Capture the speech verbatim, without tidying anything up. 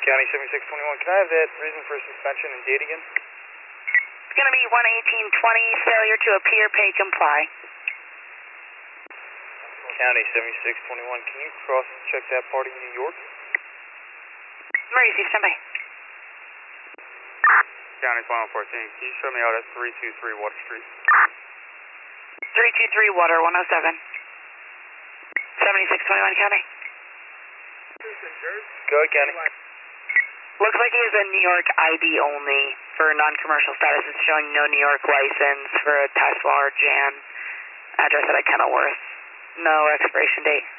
County seventy-six twenty-one, can I have that reason for suspension and date again? It's going to be one eighteen twenty, failure to appear, pay, comply. County seventy-six twenty-one, can you cross-check that party in New York? Emergency, stand by. County twenty-one fourteen, can you show me out at three two three Water Street? three two three Water, one oh seven. seventy-six twenty-one, County. Go ahead, County. Looks like he has a New York I D only for non-commercial status. It's showing no New York license for a Tesla or Jan. Address at Kenilworth. No expiration date.